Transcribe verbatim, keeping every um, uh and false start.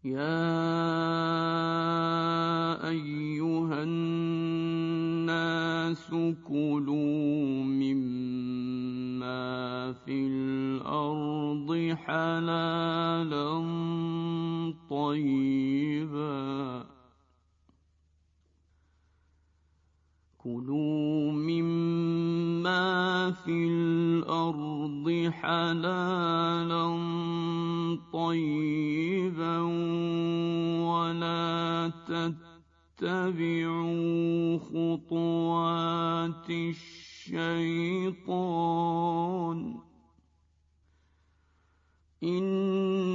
يَا أَيُّهَا النَّاسُ كُلُوا مِمَّا فِي الْأَرْضِ حَلَالًا طَيِّبًا كُلُوا مِمَّا فِي الْأَرْضِ حَلَالًا طَيِّبًا وَلَا تَتَّبِعُوا خُطُوَاتِ الشَّيْطَانِ ۚ إِنَّهُ